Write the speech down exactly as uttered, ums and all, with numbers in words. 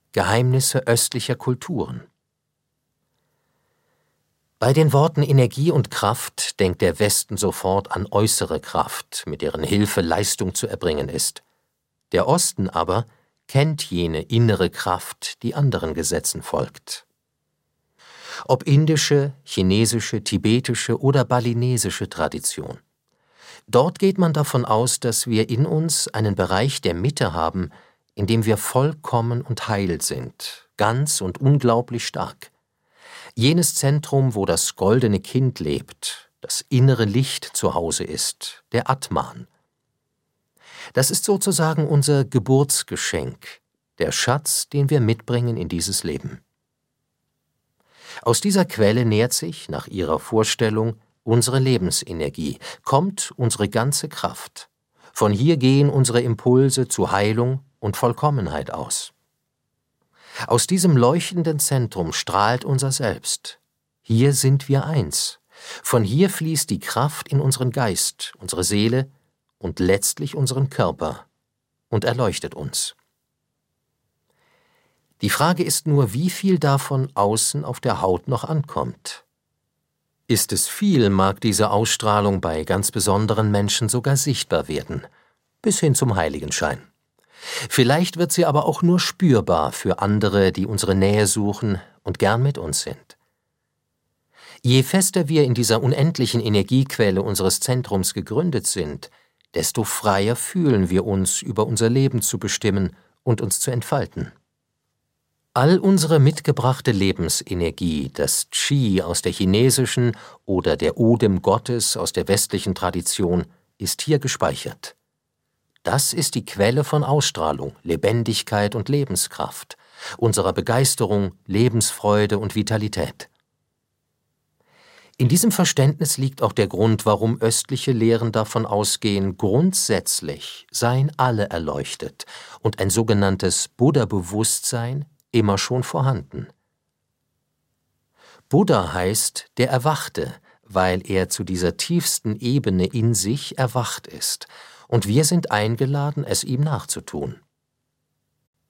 Geheimnisse östlicher Kulturen. Bei den Worten Energie und Kraft denkt der Westen sofort an äußere Kraft, mit deren Hilfe Leistung zu erbringen ist. Der Osten aber kennt jene innere Kraft, die anderen Gesetzen folgt. Ob indische, chinesische, tibetische oder balinesische Tradition. Dort geht man davon aus, dass wir in uns einen Bereich der Mitte haben, in dem wir vollkommen und heil sind, ganz und unglaublich stark. Jenes Zentrum, wo das goldene Kind lebt, das innere Licht zu Hause ist, der Atman. Das ist sozusagen unser Geburtsgeschenk, der Schatz, den wir mitbringen in dieses Leben. Aus dieser Quelle nährt sich, nach ihrer Vorstellung, unsere Lebensenergie, kommt unsere ganze Kraft. Von hier gehen unsere Impulse zu Heilung und Vollkommenheit aus. Aus diesem leuchtenden Zentrum strahlt unser Selbst. Hier sind wir eins. Von hier fließt die Kraft in unseren Geist, unsere Seele und letztlich unseren Körper und erleuchtet uns. Die Frage ist nur, wie viel davon außen auf der Haut noch ankommt. Ist es viel, mag diese Ausstrahlung bei ganz besonderen Menschen sogar sichtbar werden, bis hin zum Heiligenschein. Vielleicht wird sie aber auch nur spürbar für andere, die unsere Nähe suchen und gern mit uns sind. Je fester wir in dieser unendlichen Energiequelle unseres Zentrums gegründet sind, desto freier fühlen wir uns, über unser Leben zu bestimmen und uns zu entfalten. All unsere mitgebrachte Lebensenergie, das Qi aus der chinesischen oder der Odem Gottes aus der westlichen Tradition, ist hier gespeichert. Das ist die Quelle von Ausstrahlung, Lebendigkeit und Lebenskraft, unserer Begeisterung, Lebensfreude und Vitalität. In diesem Verständnis liegt auch der Grund, warum östliche Lehren davon ausgehen, grundsätzlich seien alle erleuchtet und ein sogenanntes Buddha-Bewusstsein immer schon vorhanden. Buddha heißt der Erwachte, weil er zu dieser tiefsten Ebene in sich erwacht ist, und wir sind eingeladen, es ihm nachzutun.